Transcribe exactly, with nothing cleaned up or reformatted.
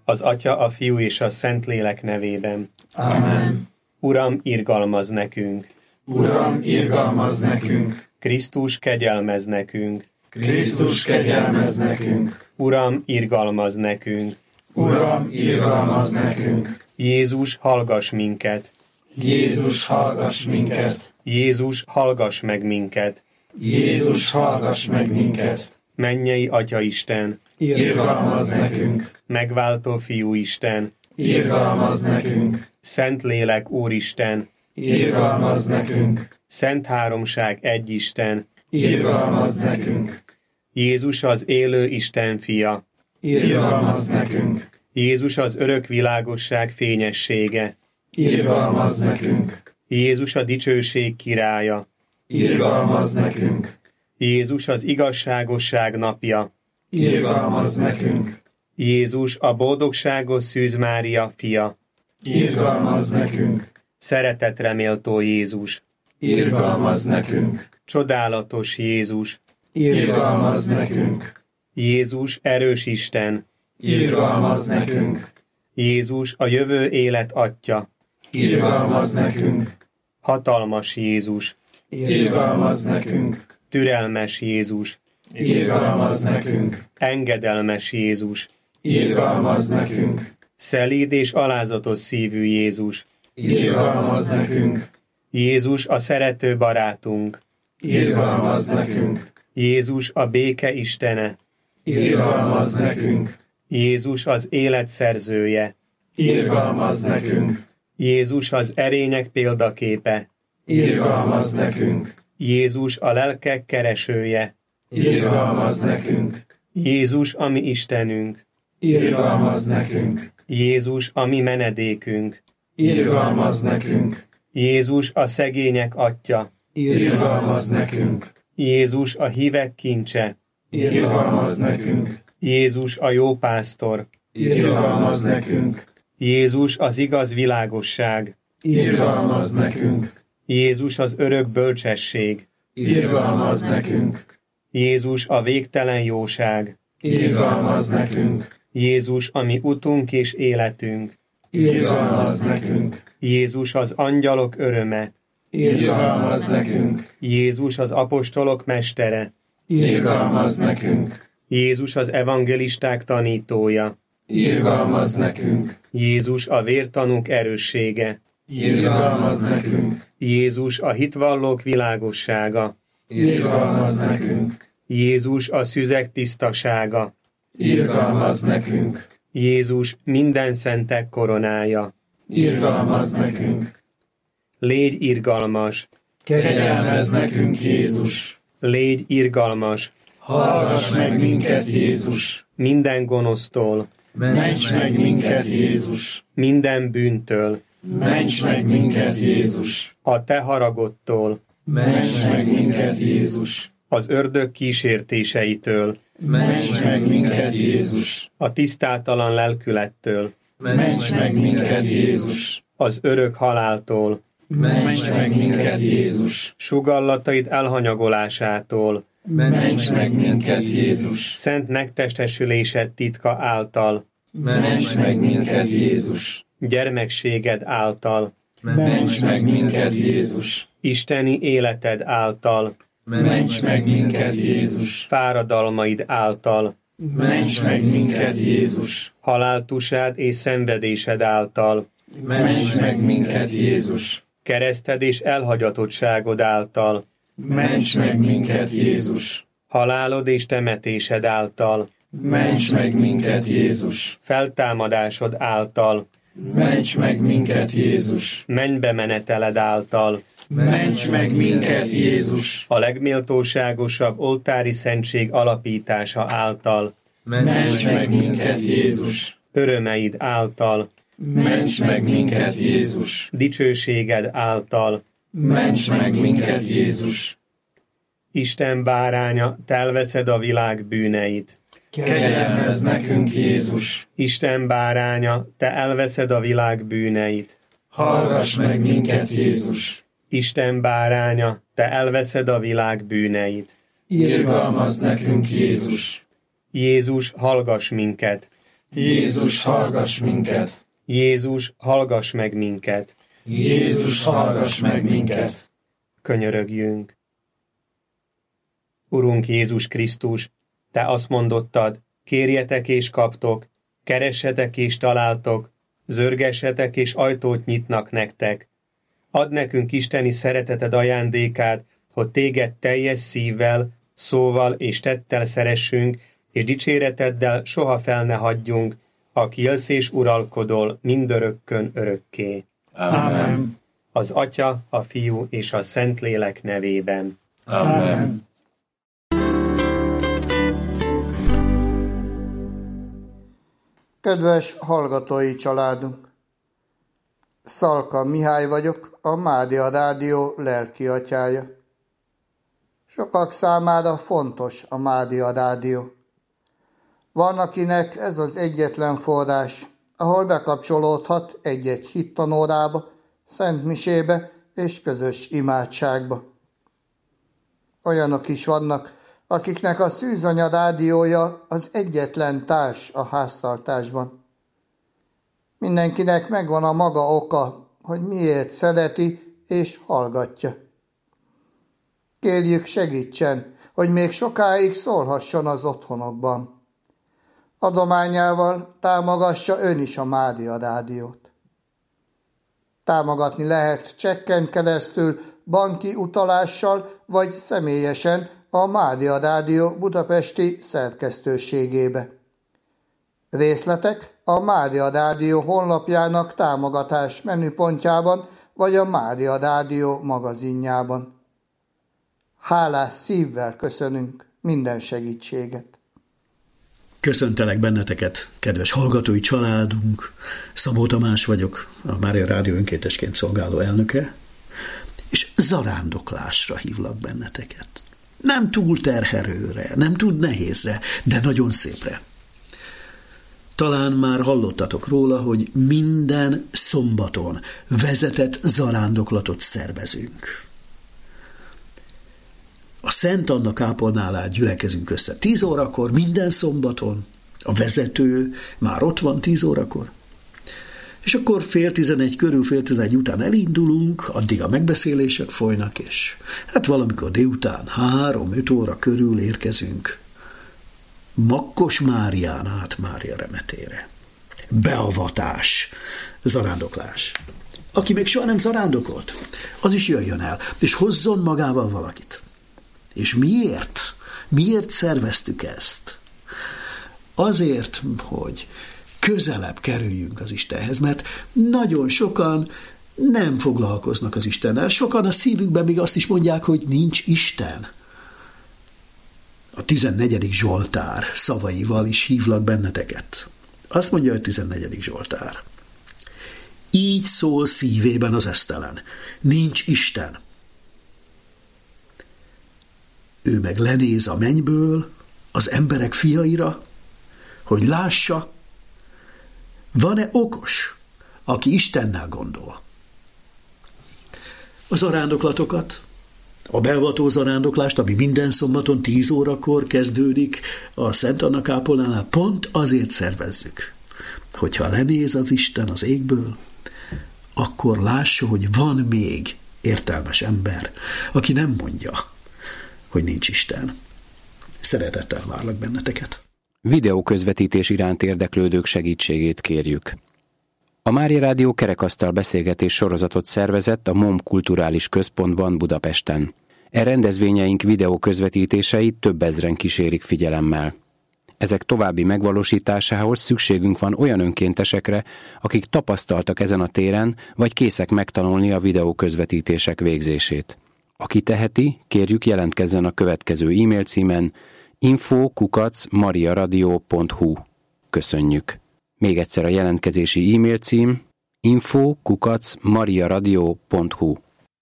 Az Atya, a Fiú és a Szentlélek nevében. Amen. Uram, irgalmazz nekünk! Uram, irgalmazz nekünk! Krisztus, kegyelmezz nekünk! Krisztus, kegyelmezz nekünk! Uram, irgalmazz nekünk! Uram, irgalmazz nekünk! Jézus, hallgass minket! Jézus, hallgass minket! Jézus, hallgass meg minket! Jézus, hallgass meg minket! Mennyei Atya Isten! Irgalmazz nekünk! Megváltó Fiú Isten! Irgalmazz nekünk! Szentlélek Úristen! Irgalmazz nekünk! Szent Háromság egy Isten! Irgalmazz nekünk! Jézus az élő Isten fia! Irgalmazz nekünk! Jézus az örök világosság fényessége! Irgalmazz nekünk! Jézus a dicsőség királya! Irgalmazz nekünk! Jézus az igazságosság napja! Irgalmazz nekünk! Jézus a boldogságos Szűz Mária fia! Irgalmazz nekünk! Szeretetre méltó Jézus! Irgalmazz nekünk! Csodálatos Jézus! Irgalmazz nekünk! Jézus erős Isten! Irgalmazz nekünk! Jézus a jövő élet Atya! Irgalmazz nekünk! Hatalmas Jézus! Irgalmazz nekünk! Türelmes Jézus! Irgalmazz nekünk! Engedelmes Jézus! Irgalmazz nekünk! Szelíd és alázatos szívű Jézus! Irgalmazz nekünk! Jézus a szerető barátunk! Irgalmazz nekünk! Jézus a béke Istene! Irgalmazz nekünk! Jézus az élet szerzője! Irgalmazz nekünk! Jézus az erények példaképe! Irgalmazz nekünk! Jézus a lelkek keresője! Irgalmazz nekünk! Jézus a mi Istenünk! Irgalmazz nekünk! Jézus a mi menedékünk! Irgalmazz nekünk! Jézus a szegények Atya! Irgalmazz nekünk! Jézus a hívek kincse! Irgalmazz nekünk! Jézus a jó pásztor! Irgalmazz nekünk! Jézus az igaz világosság! Irgalmazz nekünk! Jézus az örök bölcsesség! Irgalmazz nekünk! Jézus a végtelen jóság! Irgalmazz nekünk! Jézus a mi utunk és életünk! Irgalmazz nekünk! Jézus az angyalok öröme! Irgalmazz nekünk! Jézus az apostolok mestere! Irgalmazz nekünk! Jézus az evangelisták tanítója! Irgalmazz nekünk! Jézus a vértanúk erőssége! Irgalmazz nekünk! Jézus a hitvallók világossága! Irgalmazz nekünk! Jézus a szüzek tisztasága! Irgalmazz nekünk! Jézus minden szentek koronája! Irgalmazz nekünk! Légy irgalmas! Kegyelmezz nekünk, Jézus! Légy irgalmas! Hallgass meg minket, Jézus! Minden gonosztól! Ments meg minket, Jézus! Minden bűntől! Ments meg minket, Jézus! A te haragodtól! Ments meg minket, Jézus! Az ördög kísértéseitől! Ments meg minket, Jézus! A tisztátalan lelkülettől! Ments meg minket, Jézus! Az örök haláltól! Ments meg minket, Jézus! Sugallataid elhanyagolásától! Ments meg minket, Jézus! Szent megtestesülésed titka által! Ments meg minket, Jézus! Gyermekséged által! Ments meg minket, Jézus! Isteni életed által! Ments meg minket, Jézus! Fáradalmaid által! Ments meg minket, Jézus! Haláltusád és szenvedésed által! Ments meg minket, Jézus! Kereszted és elhagyatottságod által! Ments meg minket, Jézus! Halálod és temetésed által! Ments meg minket, Jézus! Feltámadásod által! Ments meg minket, Jézus! Mennybe meneteled által! Ments meg minket, Jézus! A legméltóságosabb oltári szentség alapítása által! Ments meg minket, Jézus! Örömeid által! Ments meg minket, Jézus! Dicsőséged által! Ments meg minket, Jézus! Isten báránya, te elveszed a világ bűneit! Kegyelmezz nekünk, Jézus! Isten báránya, te elveszed a világ bűneit! Hallgass meg minket, Jézus! Isten báránya, te elveszed a világ bűneit! Irgalmazz nekünk, Jézus! Jézus, hallgass minket! Jézus, hallgass minket! Jézus, hallgass meg minket! Jézus, hallgass meg minket! Könyörögjünk! Urunk Jézus Krisztus, Te azt mondottad, kérjetek és kaptok, keressetek és találtok, zörgessetek és ajtót nyitnak nektek. Add nekünk isteni szereteted ajándékát, hogy Téged teljes szívvel, szóval és tettel szeressünk, és dicséreteddel soha fel ne hagyjunk, aki élsz és uralkodol mindörökkön örökké. Amen. Az Atya, a Fiú és a Szentlélek nevében. Amen. Kedves hallgatói családunk! Szalka Mihály vagyok, a Mária Rádió lelki atyája. Sokak számára fontos a Mária Rádió. Van, akinek ez az egyetlen forrás, ahol bekapcsolódhat egy-egy hittanórába, szentmisébe és közös imádságba. Olyanok is vannak, akiknek a Szűzanya rádiója az egyetlen társ a háztartásban. Mindenkinek megvan a maga oka, hogy miért szereti és hallgatja. Kérjük, segítsen, hogy még sokáig szólhasson az otthonokban. Adományával támogassa ön is a Mária Rádiót. Támogatni lehet csekken keresztül, banki utalással vagy személyesen a Mária Rádió budapesti szerkesztőségébe. Részletek a Mária Rádió honlapjának támogatás menüpontjában vagy a Mária Rádió magazinjában. Hálás szívvel köszönünk minden segítséget. Köszöntelek benneteket, kedves hallgatói családunk. Szabó Tamás vagyok, a Mária Rádió önkéntesként szolgáló elnöke, és zarándoklásra hívlak benneteket. Nem túl terhelőre, nem túl nehézre, de nagyon szépre. Talán már hallottatok róla, hogy minden szombaton vezetett zarándoklatot szervezünk. A Szent Anna kápolnánál gyülekezünk össze tíz órakor, minden szombaton. A vezető már ott van tíz órakor. És akkor fél tizenegy körül, fél tizenegy után elindulunk, addig a megbeszélések folynak, és hát valamikor délután három-öt óra körül érkezünk Makkos Márián át Mária remetére. Beavatás, zarándoklás. Aki még soha nem zarándokolt, az is jöjjön el, és hozzon magával valakit. És miért? Miért szerveztük ezt? Azért, hogy közelebb kerüljünk az Istenhez, mert nagyon sokan nem foglalkoznak az Istennel. Sokan a szívükben még azt is mondják, hogy nincs Isten. A tizennegyedik Zsoltár szavaival is hívlak benneteket. Azt mondja a tizennegyedik Zsoltár. Így szól szívében az esztelen. Nincs Isten. Ő meg lenéz a mennyből az emberek fiaira, hogy lássa, van-e okos, aki Istennel gondol. A zarándoklatokat, a beavató zarándoklást, ami minden szombaton tíz órakor kezdődik a Szent Anna kápolnánál, pont azért szervezzük, hogyha lenéz az Isten az égből, akkor lássa, hogy van még értelmes ember, aki nem mondja, hogy nincs Isten. Szeretettel várlak benneteket. Videóközvetítés iránt érdeklődők segítségét kérjük. A Mária Rádió kerekasztal beszélgetés sorozatot szervezett a MOM Kulturális Központban Budapesten. E rendezvényeink videóközvetítéseit több ezren kísérik figyelemmel. Ezek további megvalósításához szükségünk van olyan önkéntesekre, akik tapasztaltak ezen a téren, vagy készek megtanulni a videóközvetítések végzését. Aki teheti, kérjük jelentkezzen a következő e-mail címen info kukac mariaradio pont hu. Köszönjük! Még egyszer a jelentkezési e-mail cím info kukac mariaradio pont hu.